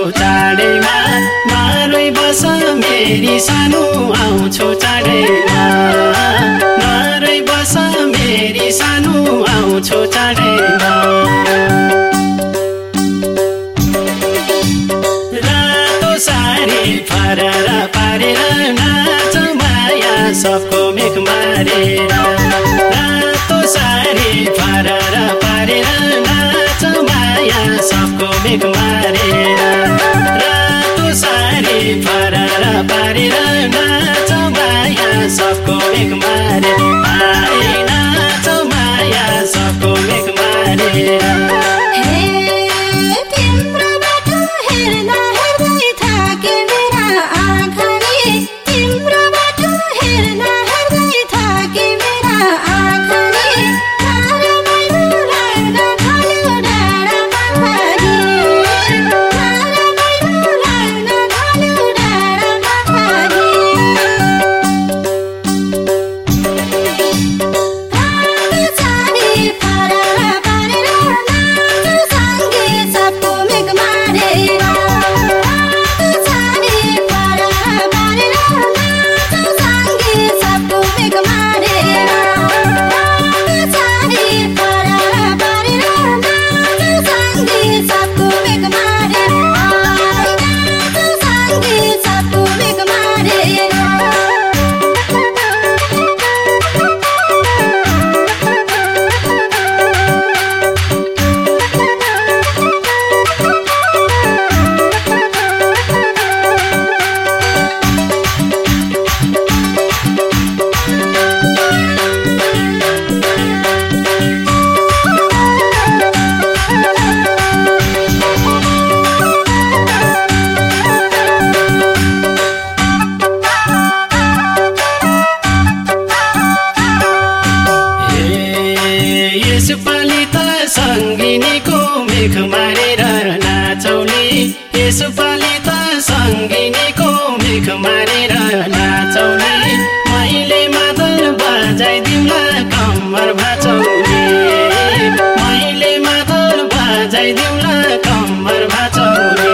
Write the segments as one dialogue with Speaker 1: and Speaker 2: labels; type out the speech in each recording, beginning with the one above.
Speaker 1: चाडैमा नरोई बस मेरी सानो आउँछु चाडैमा नरोई बस मेरी सानो आउँछु चाडैमा रातो सारी फरार पारेर नाच माया सबको मेघ मारेर रातो सारी फरार पारेर नाच माया सबको मेघ मारेर रातो सारी फरार पारेर नाच माया सबको मेघ मारेर आए नाच माया सबको मेघ मारेर यसपालि त सङ्गिनीको मेघ मारेर नाचौली यसपालि त सङ्गिनीको मेघ मारेर नाचौली मैले मादल बजाइदिउँला कम्मर भाचौली मैले मादल बजाइदिउँला कम्मर भाचौली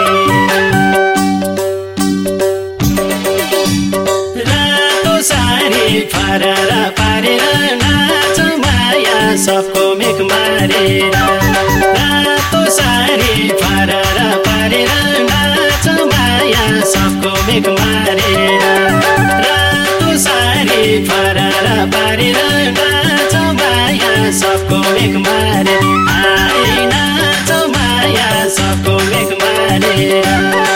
Speaker 1: रातो सारी फरार पारेर नाच माया सबको मेघ मारेर रातो सारी फरार पारेर नाच माया सबको मेघ मारेर रातो सारी फरार पारेर नाच माया सबको मेघ मारेर आए नाच माया सबको मेघ मारेर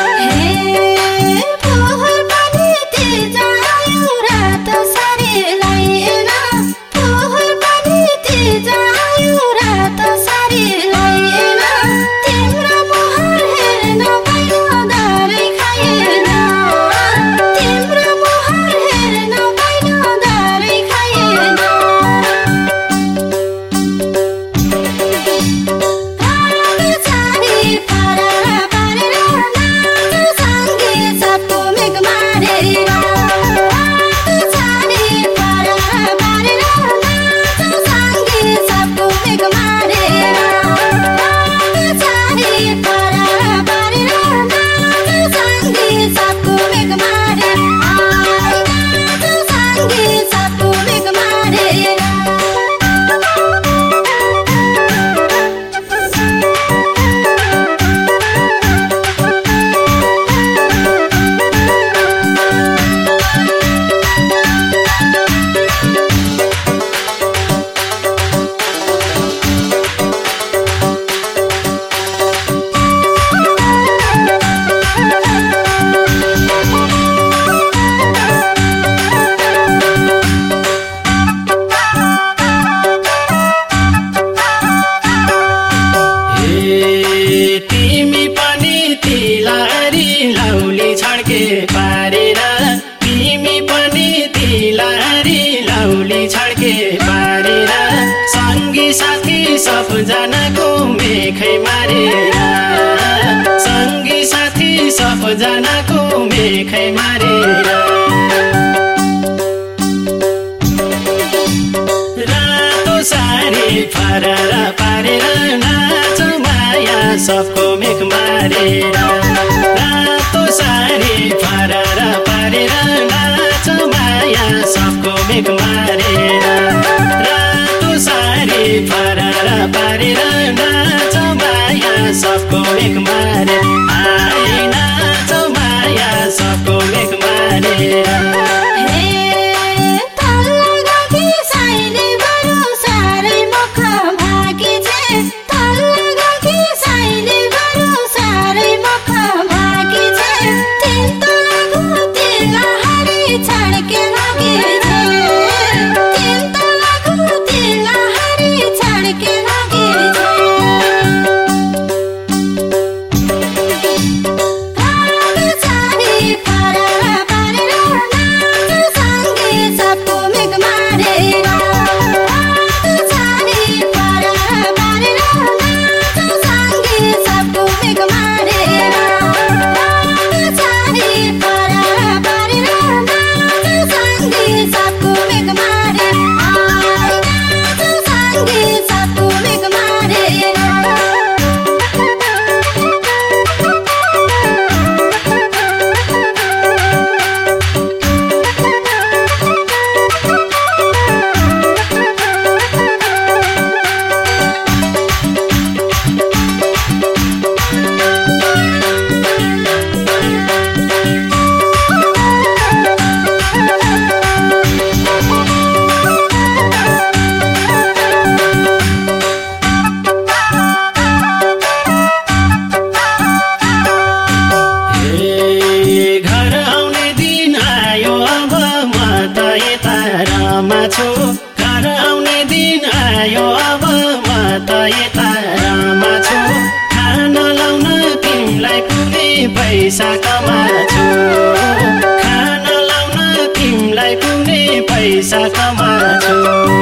Speaker 1: तिमी पनि तिलारी लाउली छड्के पारेर तिमी पनि तिलारी लाउली छड्के पारेर सँगी साथी सबजनाको मेखै मारेर सँगी साथी सबजनाको मेखै मारेर रातो सारी फरार पारेर नाच माया सबको मेघ मारेर छु घर आउने दिन आयो अब म त यता रमा छु खान लाउन तिमीलाई पुग्ने पैसा कमाछु खान लाउन तिमीलाई पुग्ने पैसा कमाछु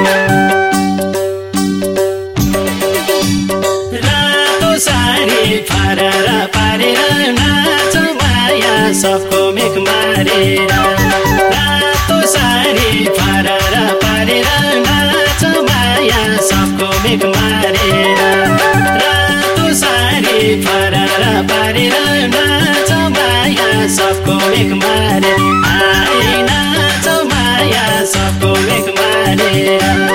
Speaker 1: रातो साडी फरर पारेर नाच माया सबको मेघ मारेर रातो साडी फरर पारेर नाच माया सबको मेघ मारेर रातो साडी फरर पारेर नाच माया सबको मेघ मारेर आए नाच माया सबको मेघ मारेर